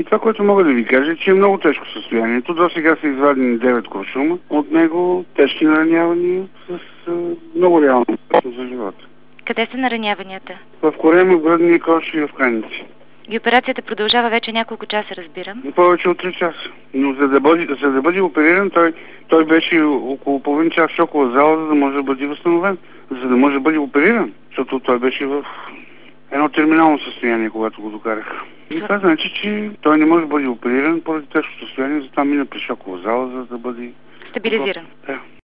Това, което мога да ви кажа, е, че е много тежко състоянието. До сега са извадени 9 куршума. От него тежки наранявания с много реална опасност за живота. Къде са нараняванията? В корема, в гръдния кош и в крайници. И операцията продължава вече няколко часа, разбирам. Повече от 3 часа. Но за да бъде опериран, той беше около половин час в шокова зала, за да може да бъде възстановен. За да може да бъде опериран. Защото той беше в едно терминално състояние, когато го докарах. И това значи, че той не може да бъде опериран поради тежко състояние, затова мина при шокова зала, за да бъде стабилизиран. Да.